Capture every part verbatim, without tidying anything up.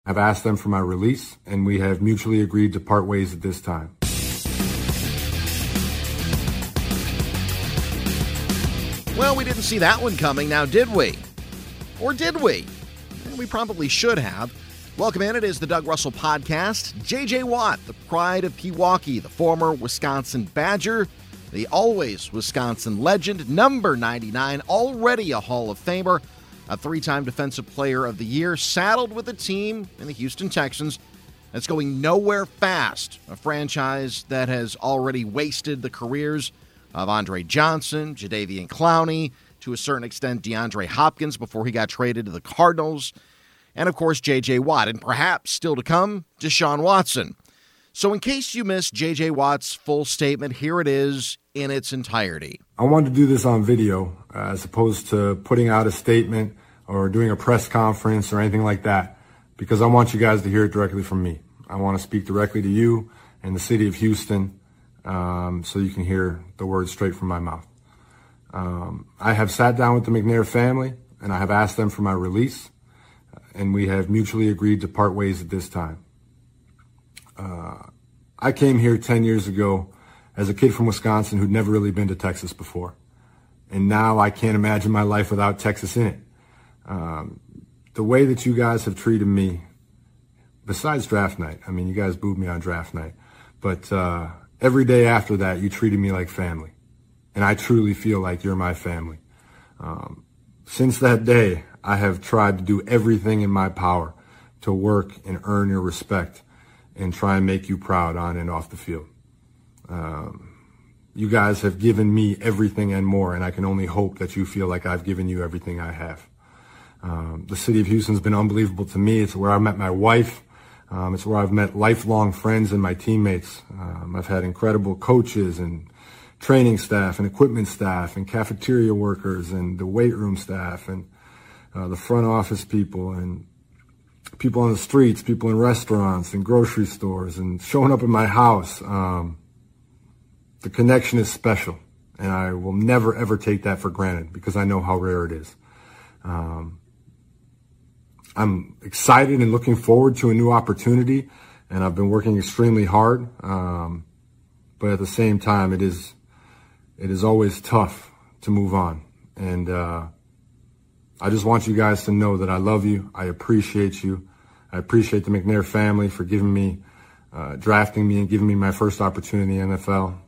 I've asked them for my release, and we have mutually agreed to part ways at this time. Well, we didn't see that one coming, now did we? Or did we? We probably should have. Welcome in. It is the Doug Russell Podcast. J J. Watt, the pride of Pewaukee, the former Wisconsin Badger, the always Wisconsin legend, number ninety-nine, already a Hall of Famer, a three-time Defensive Player of the Year, saddled with a team in the Houston Texans that's going nowhere fast, a franchise that has already wasted the careers of Andre Johnson, Jadeveon Clowney, to a certain extent DeAndre Hopkins before he got traded to the Cardinals, and of course J J. Watt, and perhaps still to come, Deshaun Watson. So in case you missed J J. Watt's full statement, here it is in its entirety. I wanted to do this on video uh, as opposed to putting out a statement or doing a press conference or anything like that, because I want you guys to hear it directly from me. I want to speak directly to you and the city of Houston, um, so you can hear the words straight from my mouth. Um, I have sat down with the McNair family, and I have asked them for my release, and we have mutually agreed to part ways at this time. Uh, I came here ten years ago as a kid from Wisconsin who'd never really been to Texas before, and now I can't imagine my life without Texas in it. Um, the way that you guys have treated me, besides draft night, I mean, you guys booed me on draft night, but uh, every day after that, you treated me like family. And I truly feel like you're my family. Um, since that day, I have tried to do everything in my power to work and earn your respect and try and make you proud on and off the field. Um, you guys have given me everything and more, and I can only hope that you feel like I've given you everything I have. Um, the city of Houston's been unbelievable to me. It's where I met my wife. Um, it's where I've met lifelong friends and my teammates. Um, I've had incredible coaches and training staff and equipment staff and cafeteria workers and the weight room staff and uh, the front office people and people on the streets, people in restaurants and grocery stores and showing up at my house. Um, the connection is special, and I will never, ever take that for granted because I know how rare it is. Um, I'm excited and looking forward to a new opportunity, and I've been working extremely hard. Um, but at the same time, it is it is always tough to move on. And uh, I just want you guys to know that I love you. I appreciate you. I appreciate the McNair family for giving me, uh, drafting me and giving me my first opportunity in the N F L.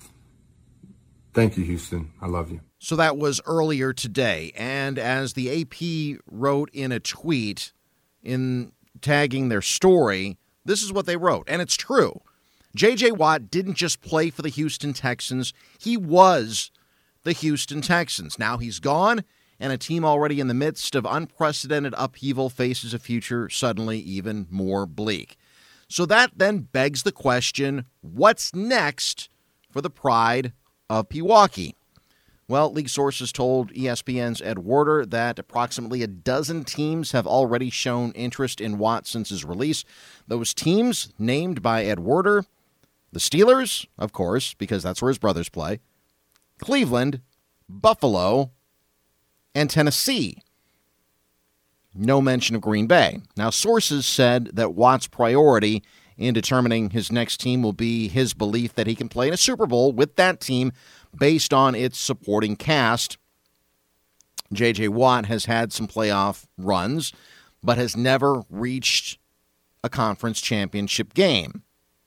Thank you, Houston. I love you. So that was earlier today, and as the A P wrote in a tweet in tagging their story, this is what they wrote, and it's true. J J. Watt didn't just play for the Houston Texans, he was the Houston Texans. Now he's gone, and a team already in the midst of unprecedented upheaval faces a future suddenly even more bleak. So that then begs the question, what's next for the pride of Pewaukee? Well, league sources told E S P N's Ed Werder that approximately a dozen teams have already shown interest in Watt since his release. Those teams named by Ed Werder, the Steelers, of course, because that's where his brothers play, Cleveland, Buffalo, and Tennessee. No mention of Green Bay. Now, sources said that Watt's priority in determining his next team will be his belief that he can play in a Super Bowl with that team based on its supporting cast. J J. Watt has had some playoff runs, but has never reached a conference championship game.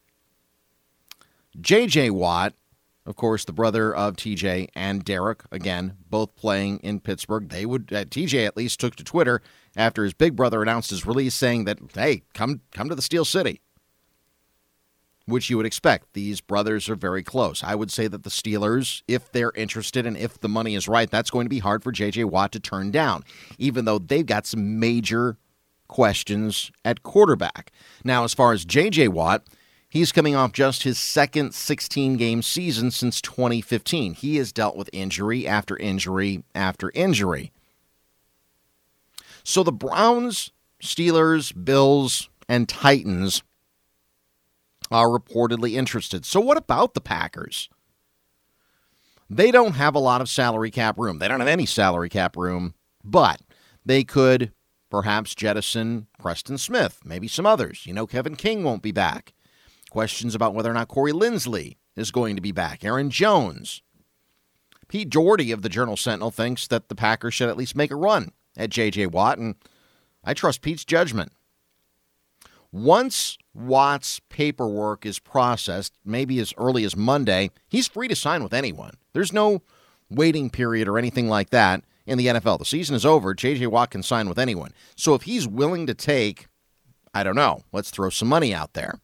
J J. Watt, of course, the brother of T J and Derek, again, both playing in Pittsburgh. They would, uh, T J at least took to Twitter after his big brother announced his release saying that, hey, come come to the Steel City, which you would expect. These brothers are very close. I would say that the Steelers, if they're interested and if the money is right, that's going to be hard for J J. Watt to turn down, even though they've got some major questions at quarterback. Now, as far as J J. Watt, he's coming off just his second sixteen-game season since twenty fifteen. He has dealt with injury after injury after injury. So the Browns, Steelers, Bills, and Titans are reportedly interested. So what about the Packers? They don't have a lot of salary cap room. They don't have any salary cap room, but they could perhaps jettison Preston Smith, maybe some others. You know, Kevin King won't be back. Questions about whether or not Corey Linsley is going to be back. Aaron Jones. Pete Doherty of the Journal-Sentinel thinks that the Packers should at least make a run at J J. Watt, and I trust Pete's judgment. Once Watt's paperwork is processed, maybe as early as Monday, he's free to sign with anyone. There's no waiting period or anything like that in the N F L. The season is over. J J. Watt can sign with anyone. So if he's willing to take, I don't know, let's throw some money out there.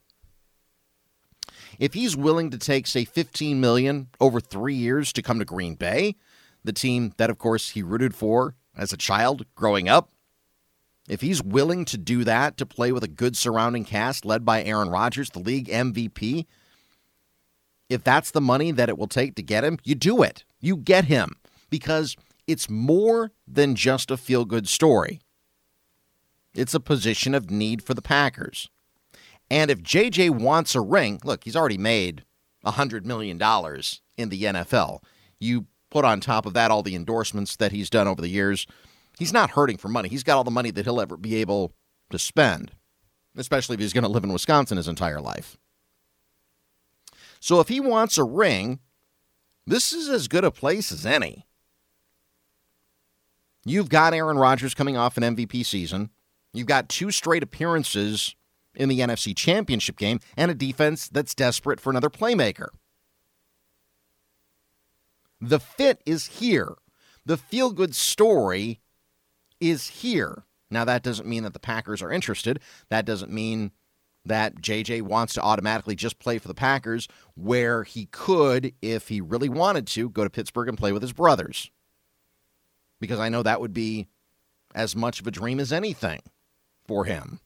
If he's willing to take, say, fifteen million dollars over three years to come to Green Bay, the team that, of course, he rooted for as a child growing up, if he's willing to do that, to play with a good surrounding cast led by Aaron Rodgers, the league M V P, if that's the money that it will take to get him, you do it. You get him because it's more than just a feel-good story. It's a position of need for the Packers. And if J J wants a ring, look, he's already made one hundred million dollars in the N F L. You put on top of that all the endorsements that he's done over the years. He's not hurting for money. He's got all the money that he'll ever be able to spend, especially if he's going to live in Wisconsin his entire life. So if he wants a ring, this is as good a place as any. You've got Aaron Rodgers coming off an M V P season. You've got two straight appearances in the N F C Championship game and a defense that's desperate for another playmaker. The fit is here. The feel-good story is here. Now, that doesn't mean that the Packers are interested. That doesn't mean that J J wants to automatically just play for the Packers, where he could, if he really wanted to, go to Pittsburgh and play with his brothers. Because I know that would be as much of a dream as anything for him.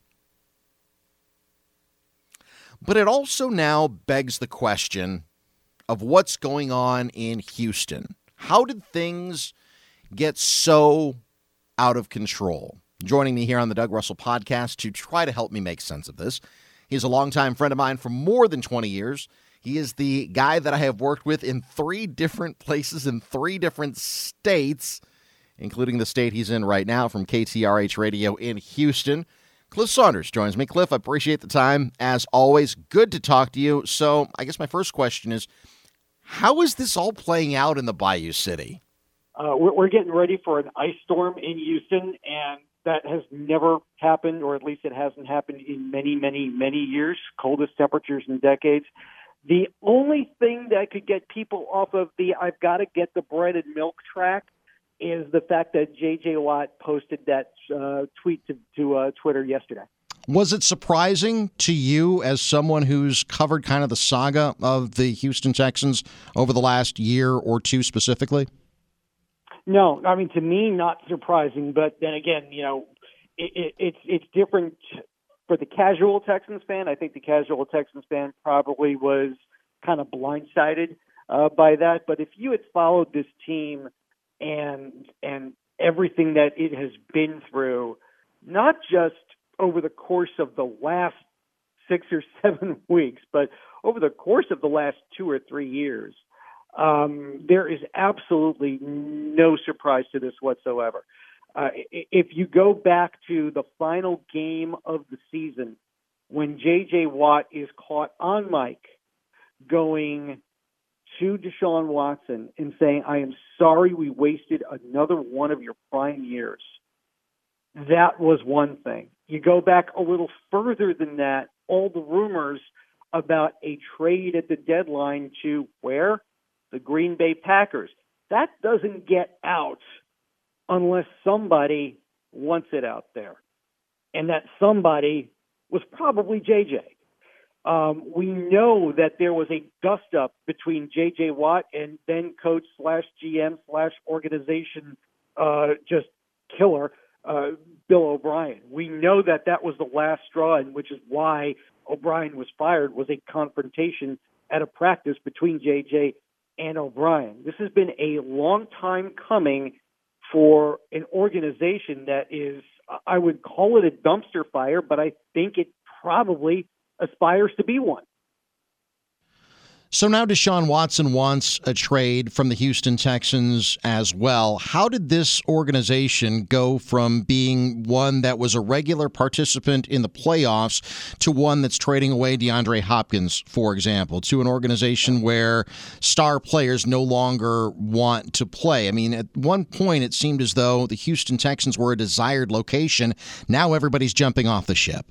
But it also now begs the question of what's going on in Houston. How did things get so out of control? Joining me here on the Doug Russell Podcast to try to help me make sense of this. He's a longtime friend of mine for more than twenty years. He is the guy that I have worked with in three different places in three different states, including the state he's in right now from K T R H Radio in Houston. Cliff Saunders joins me. Cliff, I appreciate the time. As always, good to talk to you. So I guess my first question is, how is this all playing out in the Bayou City? Uh, we're, we're getting ready for an ice storm in Houston, and that has never happened, or at least it hasn't happened in many, many, many years, coldest temperatures in decades. The only thing that could get people off of the I've got to get the bread and milk track is the fact that J J. Watt posted that uh, tweet to, to uh, Twitter yesterday. Was it surprising to you, as someone who's covered kind of the saga of the Houston Texans over the last year or two specifically? No, I mean, to me, not surprising. But then again, you know, it, it, it's it's different for the casual Texans fan. I think the casual Texans fan probably was kind of blindsided uh, by that. But if you had followed this team and and everything that it has been through, not just over the course of the last six or seven weeks, but over the course of the last two or three years, um, there is absolutely no surprise to this whatsoever. Uh, if you go back to the final game of the season, when J J. Watt is caught on mic going to Deshaun Watson and saying, I am sorry we wasted another one of your prime years, that was one thing. You go back a little further than that, all the rumors about a trade at the deadline to where? The Green Bay Packers. That doesn't get out unless somebody wants it out there. And that somebody was probably J J. Um, we know that there was a dust-up between J J. Watt and then coach slash G M slash organization uh, just killer, uh, Bill O'Brien. We know that that was the last straw, and which is why O'Brien was fired, was a confrontation at a practice between J J and O'Brien. This has been a long time coming for an organization that is, I would call it a dumpster fire, but I think it probably aspires to be one. So now Deshaun Watson wants a trade from the Houston Texans as well. How did this organization go from being one that was a regular participant in the playoffs to one that's trading away DeAndre Hopkins, for example, to an organization where star players no longer want to play? I mean, at one point it seemed as though the Houston Texans were a desired location. Now everybody's jumping off the ship.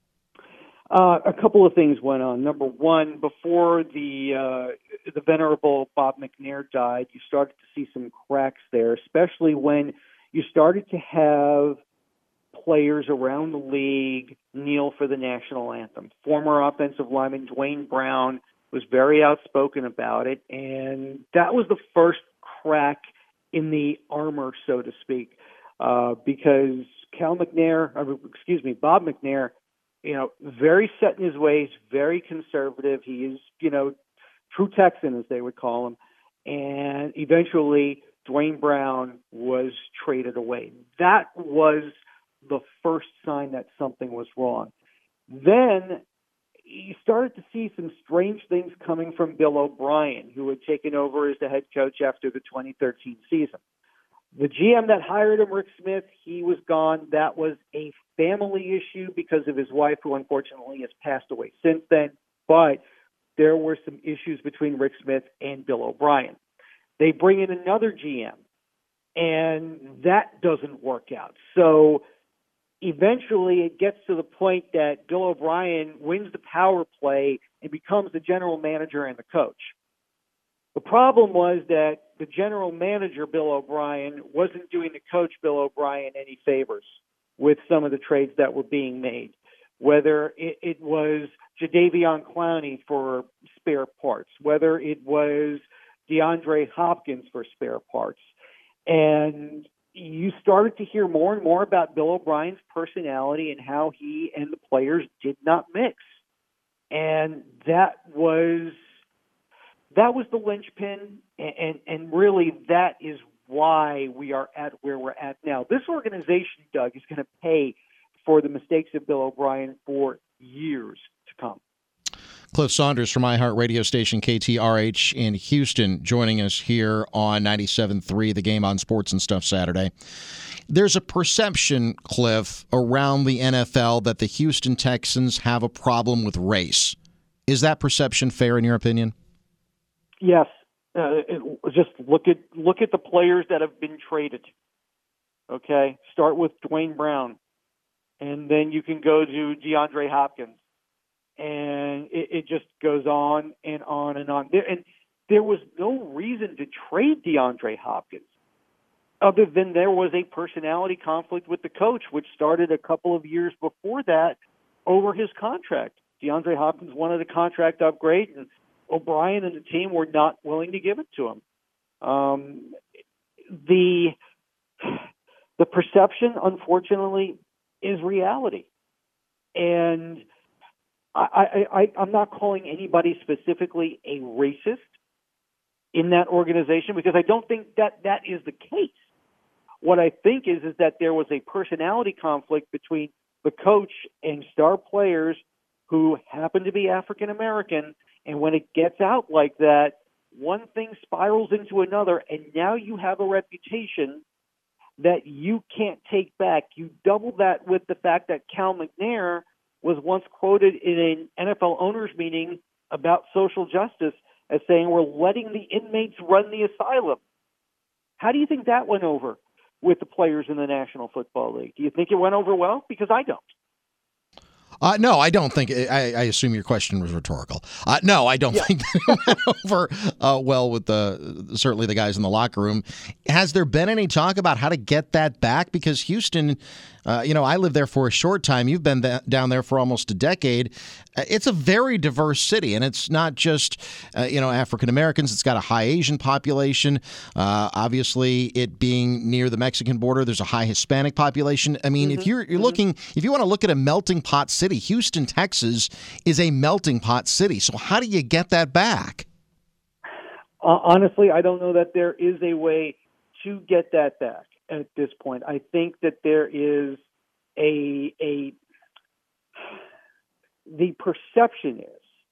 Uh, a couple of things went on. Number one, before the uh, the venerable Bob McNair died, you started to see some cracks there, especially when you started to have players around the league kneel for the national anthem. Former offensive lineman Dwayne Brown was very outspoken about it, and that was the first crack in the armor, so to speak, uh, because Cal McNair, uh, excuse me, Bob McNair, you know, very set in his ways, very conservative. He is, you know, true Texan, as they would call him. And eventually, Dwayne Brown was traded away. That was the first sign that something was wrong. Then you started to see some strange things coming from Bill O'Brien, who had taken over as the head coach after the twenty thirteen season. The G M that hired him, Rick Smith, he was gone. That was a family issue because of his wife, who unfortunately has passed away since then. But there were some issues between Rick Smith and Bill O'Brien. They bring in another G M, and that doesn't work out. So eventually it gets to the point that Bill O'Brien wins the power play and becomes the general manager and the coach. The problem was that the general manager, Bill O'Brien, wasn't doing the coach, Bill O'Brien, any favors with some of the trades that were being made, whether it, it was Jadeveon Clowney for spare parts, whether it was DeAndre Hopkins for spare parts. And you started to hear more and more about Bill O'Brien's personality and how he and the players did not mix. And that was... That was the linchpin, and, and, and really that is why we are at where we're at now. This organization, Doug, is going to pay for the mistakes of Bill O'Brien for years to come. Cliff Saunders from iHeart Radio Station K T R H in Houston joining us here on ninety-seven point three, the Game on Sports and Stuff Saturday. There's a perception, Cliff, around the N F L that the Houston Texans have a problem with race. Is that perception fair in your opinion? Yes. Uh, it, just look at look at the players that have been traded. Okay, start with Dwayne Brown, and then you can go to DeAndre Hopkins, and it, it just goes on and on and on. There, and there was no reason to trade DeAndre Hopkins, other than there was a personality conflict with the coach, which started a couple of years before that over his contract. DeAndre Hopkins wanted a contract upgrade, and O'Brien and the team were not willing to give it to him. Um, the the perception, unfortunately, is reality. And I, I, I, I'm not calling anybody specifically a racist in that organization because I don't think that that is the case. What I think is, is that there was a personality conflict between the coach and star players who happen to be African American. And when it gets out like that, one thing spirals into another, and now you have a reputation that you can't take back. You double that with the fact that Cal McNair was once quoted in an N F L owners meeting about social justice as saying, we're letting the inmates run the asylum. How do you think that went over with the players in the National Football League? Do you think it went over well? Because I don't. Uh, no, I don't think. I, I assume your question was rhetorical. Uh, no, I don't yeah. think that it went over uh, well with the certainly the guys in the locker room. Has there been any talk about how to get that back? Because Houston, uh, you know, I lived there for a short time. You've been th- down there for almost a decade. Uh, it's a very diverse city, and it's not just uh, you know African Americans. It's got a high Asian population. Uh, obviously, it being near the Mexican border, there's a high Hispanic population. I mean, mm-hmm. if you're you're mm-hmm. looking, if you want to look at a melting pot city. Houston, Texas is a melting pot city. So how do you get that back? Uh, honestly, I don't know that there is a way to get that back at this point. I think that there is a a the perception is,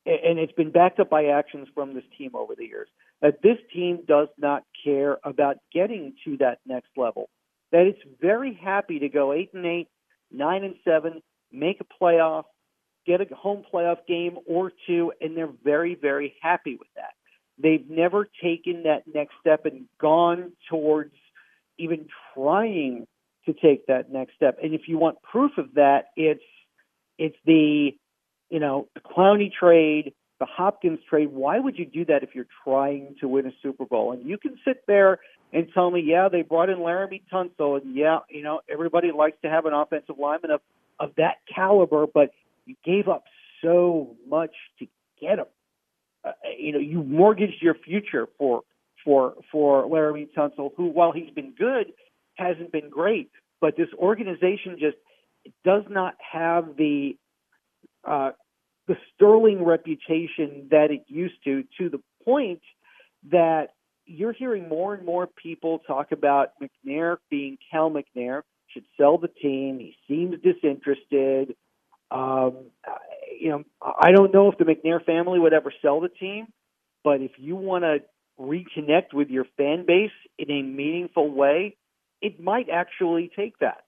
and it's been backed up by actions from this team over the years, that this team does not care about getting to that next level. That it's very happy to go eight and eight, nine and seven, make a playoff, get a home playoff game or two, and they're very, very happy with that. They've never taken that next step and gone towards even trying to take that next step. And if you want proof of that, it's it's the you know the Clowney trade, the Hopkins trade. Why would you do that if you're trying to win a Super Bowl? And you can sit there and tell me, yeah, they brought in Laramie Tunsil, and yeah, you know everybody likes to have an offensive lineman of of that caliber, but you gave up so much to get him. Uh, you know, you mortgaged your future for for for Laramie Tunsil, who, while he's been good, hasn't been great. But this organization just does not have the uh, the sterling reputation that it used to, to the point that you're hearing more and more people talk about McNair being Cal McNair, should sell the team. He seems disinterested. Um, you know, I don't know if the McNair family would ever sell the team, but if you want to reconnect with your fan base in a meaningful way, it might actually take that.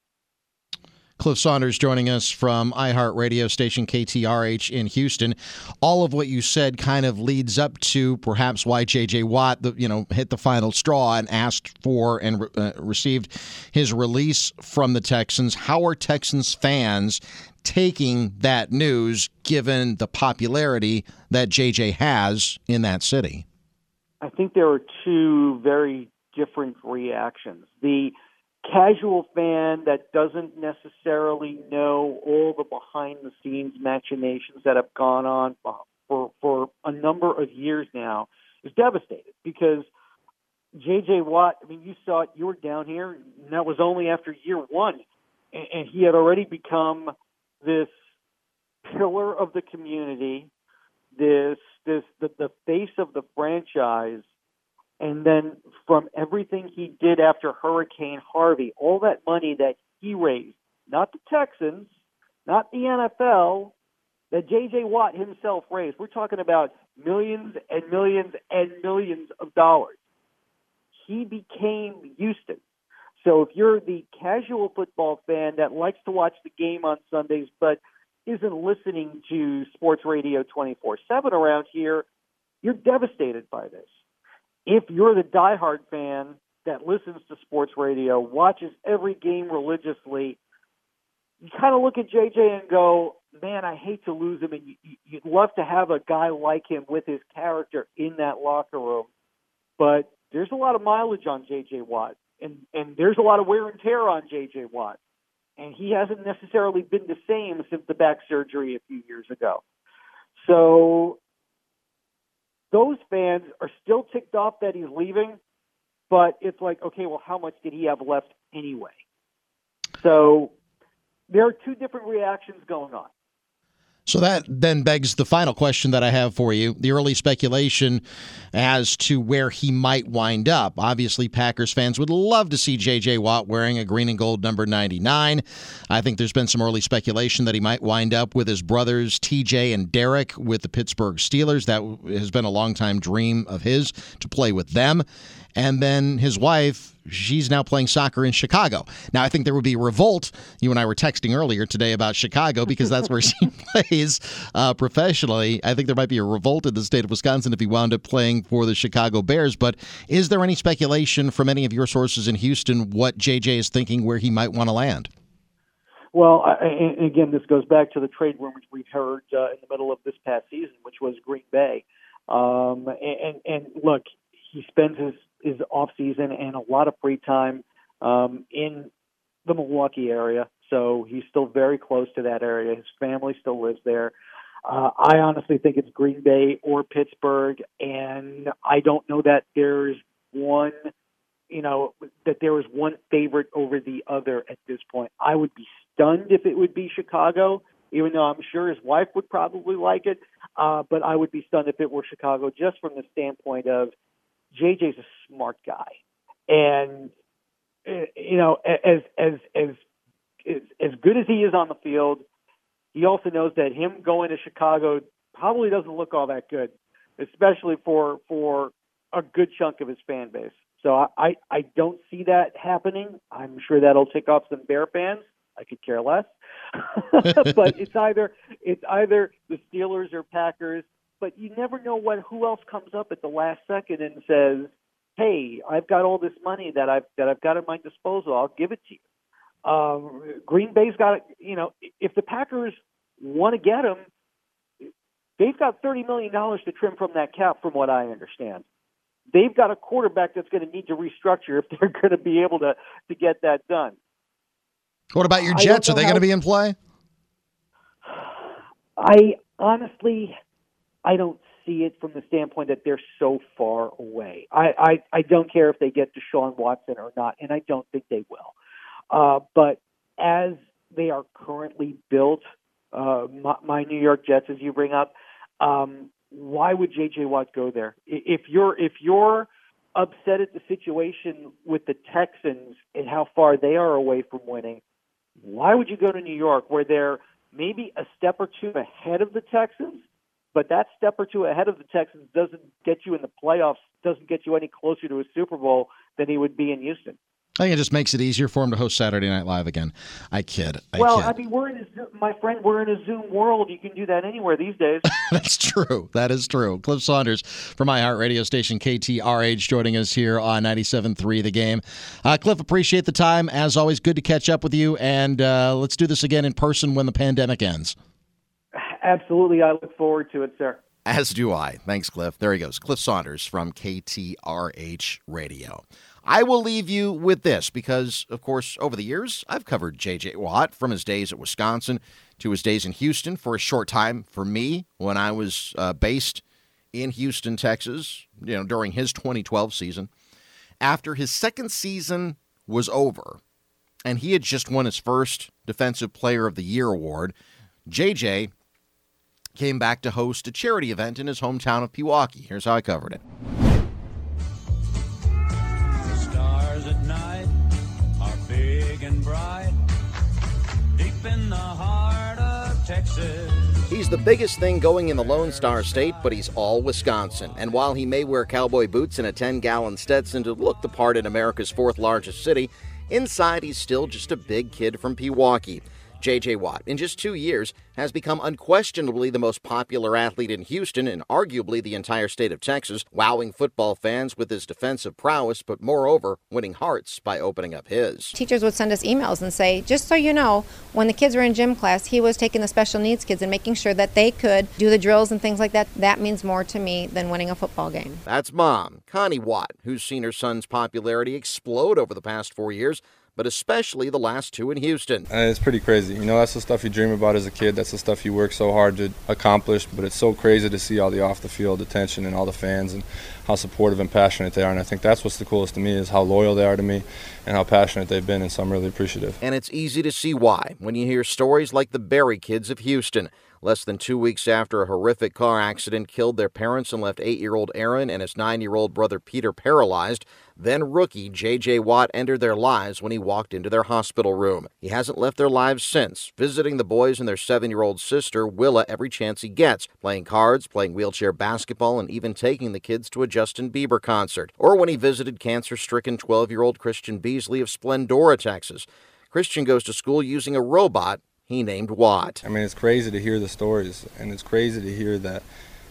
Cliff Saunders joining us from iHeartRadio station K T R H in Houston. All of what you said kind of leads up to perhaps why J J. Watt, the, you know, hit the final straw and asked for and uh, received his release from the Texans. How are Texans fans taking that news, given the popularity that J J has in that city? I think there are two very different reactions. The casual fan that doesn't necessarily know all the behind-the-scenes machinations that have gone on for, for a number of years now is devastated because J J. Watt, I mean, you saw it, you were down here, and that was only after year one, and, and he had already become this pillar of the community, this this the, the face of the franchise. And then from everything he did after Hurricane Harvey, all that money that he raised, not the Texans, not the N F L, that J J. Watt himself raised. We're talking about millions and millions and millions of dollars. He became Houston. So if you're the casual football fan that likes to watch the game on Sundays but isn't listening to sports radio twenty-four seven around here, you're devastated by this. If you're the diehard fan that listens to sports radio, watches every game religiously, you kind of look at J J and go, man, I hate to lose him. And you, you'd love to have a guy like him with his character in that locker room. But there's a lot of mileage on J J. Watt, and, and there's a lot of wear and tear on J J. Watt. And he hasn't necessarily been the same since the back surgery a few years ago. So those fans are still ticked off that he's leaving, but it's like, okay, well, how much did he have left anyway? So there are two different reactions going on. So that then begs the final question that I have for you, the early speculation as to where he might wind up. Obviously, Packers fans would love to see J J. Watt wearing a green and gold number ninety-nine. I think there's been some early speculation that he might wind up with his brothers T J and Derek with the Pittsburgh Steelers. That has been a longtime dream of his, to play with them. And then his wife, she's now playing soccer in Chicago. Now, I think there would be revolt. You and I were texting earlier today about Chicago because that's where she plays uh, professionally. I think there might be a revolt in the state of Wisconsin if he wound up playing for the Chicago Bears. But is there any speculation from any of your sources in Houston what J J is thinking, where he might want to land? Well, I, and again, this goes back to the trade rumors we've heard uh, in the middle of this past season, which was Green Bay. Um, and, and look, he spends his his off season and a lot of free time um, in the Milwaukee area. So he's still very close to that area. His family still lives there. Uh, I honestly think it's Green Bay or Pittsburgh. And I don't know that there's one, you know, that there is one favorite over the other at this point. I would be stunned if it would be Chicago, even though I'm sure his wife would probably like it. Uh, but I would be stunned if it were Chicago, just from the standpoint of J J's a smart guy, and you know, as as as as good as he is on the field, he also knows that him going to Chicago probably doesn't look all that good, especially for for a good chunk of his fan base. So I, I, I don't see that happening. I'm sure that'll tick off some Bear fans. I could care less. But it's either it's either the Steelers or Packers. But you never know what who else comes up at the last second and says, "Hey, I've got all this money that I've that I've got at my disposal. I'll give it to you." Um, Green Bay's got, you know, if the Packers want to get him, they've got thirty million dollars to trim from that cap, from what I understand. They've got a quarterback that's going to need to restructure if they're going to be able to, to get that done. What about your Jets? Are they how, going to be in play? I honestly, I don't see it from the standpoint that they're so far away. I, I, I don't care if they get Deshaun Watson or not, and I don't think they will. Uh, but as they are currently built, uh, my, my New York Jets, as you bring up, um, why would J J. Watt go there? If you're if you're upset at the situation with the Texans and how far they are away from winning, why would you go to New York, where they're maybe a step or two ahead of the Texans, but that step or two ahead of the Texans doesn't get you in the playoffs, doesn't get you any closer to a Super Bowl than he would be in Houston? I think it just makes it easier for him to host Saturday Night Live again. I kid. I well, kid. I mean, we're in a, my friend, we're in a Zoom world. You can do that anywhere these days. That's true. That is true. Cliff Saunders from iHeart Radio station K T R H joining us here on ninety-seven point three The Game. Uh, Cliff, appreciate the time. As always, good to catch up with you, and uh, let's do this again in person when the pandemic ends. Absolutely. I look forward to it, sir. As do I. Thanks, Cliff. There he goes. Cliff Saunders from K T R H Radio. I will leave you with this because, of course, over the years, I've covered J J. Watt from his days at Wisconsin to his days in Houston for a short time for me when I was uh, based in Houston, Texas, you know, during his twenty twelve season. After his second season was over and he had just won his first Defensive Player of the Year award, J J came back to host a charity event in his hometown of Pewaukee. Here's how I covered it. And bright, deep in the heart of Texas. He's the biggest thing going in the Lone Star State, but he's all Wisconsin. And while he may wear cowboy boots and a ten-gallon Stetson to look the part in America's fourth largest city, inside he's still just a big kid from Pewaukee. J J. Watt, in just two years, has become unquestionably the most popular athlete in Houston and arguably the entire state of Texas, wowing football fans with his defensive prowess, but moreover, winning hearts by opening up his. Teachers would send us emails and say, just so you know, when the kids were in gym class, he was taking the special needs kids and making sure that they could do the drills and things like that. That means more to me than winning a football game. That's Mom, Connie Watt, who's seen her son's popularity explode over the past four years, but especially the last two in Houston. And it's pretty crazy. You know, that's the stuff you dream about as a kid. That's the stuff you work so hard to accomplish. But it's so crazy to see all the off-the-field attention and all the fans and how supportive and passionate they are. And I think that's what's the coolest to me is how loyal they are to me and how passionate they've been. And so I'm really appreciative. And it's easy to see why when you hear stories like the Berry kids of Houston. Less than two weeks after a horrific car accident killed their parents and left eight-year-old Aaron and his nine-year-old brother Peter paralyzed, then rookie J J. Watt entered their lives when he walked into their hospital room. He hasn't left their lives since, visiting the boys and their seven-year-old sister, Willa, every chance he gets, playing cards, playing wheelchair basketball, and even taking the kids to a Justin Bieber concert. Or when he visited cancer-stricken twelve-year-old Christian Beasley of Splendora, Texas. Christian goes to school using a robot he named Watt. I mean, it's crazy to hear the stories, and it's crazy to hear that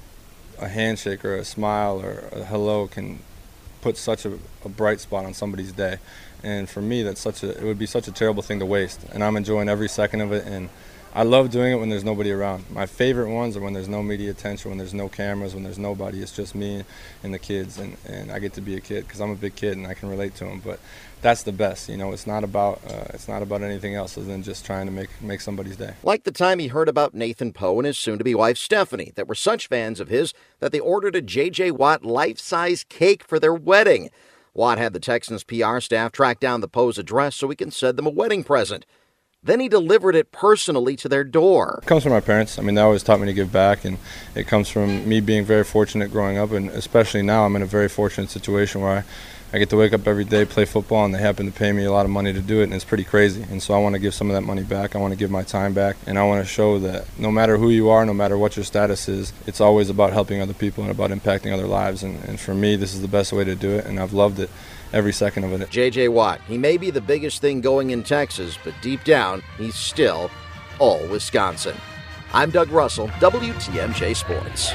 a handshake or a smile or a hello can put such a, a bright spot on somebody's day. And for me, that's such a it would be such a terrible thing to waste. And I'm enjoying every second of it, and I love doing it when there's nobody around. My favorite ones are when there's no media attention, when there's no cameras, when there's nobody. It's just me and the kids, and, and I get to be a kid because I'm a big kid and I can relate to them. But that's the best, you know. It's not about uh, it's not about anything else other than just trying to make make somebody's day. Like the time he heard about Nathan Poe and his soon-to-be wife Stephanie, that were such fans of his that they ordered a J J. Watt life-size cake for their wedding. Watt had the Texans P R staff track down the Poe's address so he can send them a wedding present. Then he delivered it personally to their door. It comes from my parents. I mean, they always taught me to give back, and it comes from me being very fortunate growing up, and especially now I'm in a very fortunate situation where I I get to wake up every day, play football, and they happen to pay me a lot of money to do it, and it's pretty crazy. And so I want to give some of that money back. I want to give my time back, and I want to show that no matter who you are, no matter what your status is, it's always about helping other people and about impacting other lives. And, and for me, this is the best way to do it, and I've loved it every second of it. J J. Watt, he may be the biggest thing going in Texas, but deep down, he's still all Wisconsin. I'm Doug Russell, W T M J Sports.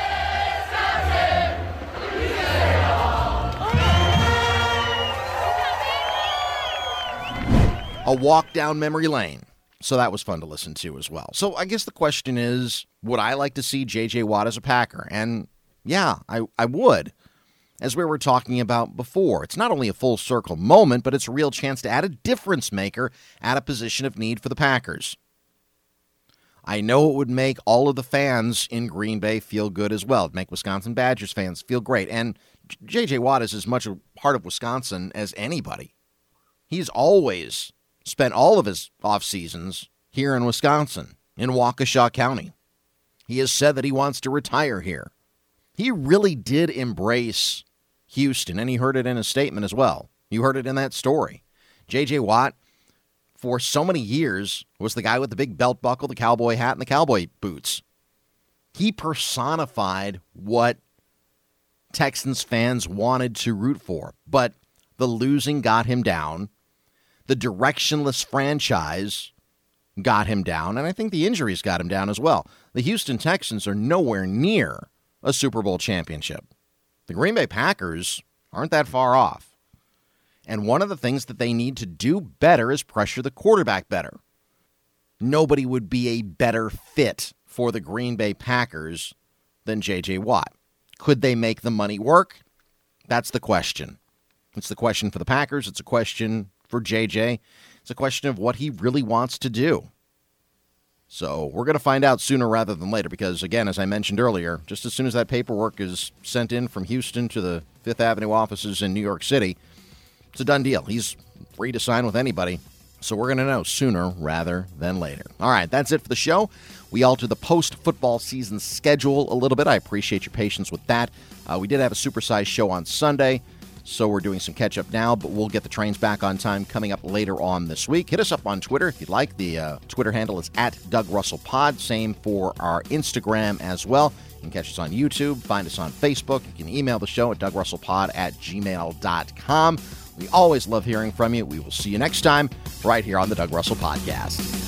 A walk down memory lane. So that was fun to listen to as well. So I guess the question is, would I like to see J J. Watt as a Packer? And yeah, I, I would. As we were talking about before, it's not only a full circle moment, but it's a real chance to add a difference maker at a position of need for the Packers. I know it would make all of the fans in Green Bay feel good as well. It'd make Wisconsin Badgers fans feel great. And J J. Watt is as much a part of Wisconsin as anybody. He's always spent all of his off seasons here in Wisconsin, in Waukesha County. He has said that he wants to retire here. He really did embrace Houston, and he heard it in his statement as well. You heard it in that story. J J. Watt, for so many years, was the guy with the big belt buckle, the cowboy hat, and the cowboy boots. He personified what Texans fans wanted to root for, but the losing got him down. The directionless franchise got him down, and I think the injuries got him down as well. The Houston Texans are nowhere near a Super Bowl championship. The Green Bay Packers aren't that far off. And one of the things that they need to do better is pressure the quarterback better. Nobody would be a better fit for the Green Bay Packers than J J. Watt. Could they make the money work? That's the question. It's the question for the Packers. It's a question for J J. It's a question of what he really wants to do. So we're going to find out sooner rather than later because, again, as I mentioned earlier, just as soon as that paperwork is sent in from Houston to the Fifth Avenue offices in New York City, it's a done deal. He's free to sign with anybody. So we're going to know sooner rather than later. All right, that's it for the show. We altered the post-football season schedule a little bit. I appreciate your patience with that. Uh, we did have a supersized show on Sunday, so we're doing some catch-up now, but we'll get the trains back on time coming up later on this week. Hit us up on Twitter if you'd like. The uh, Twitter handle is at Doug Russell Pod. Same for our Instagram as well. You can catch us on YouTube. Find us on Facebook. You can email the show at dougrussellpod at gmail dot com. We always love hearing from you. We will see you next time right here on the Doug Russell Podcast.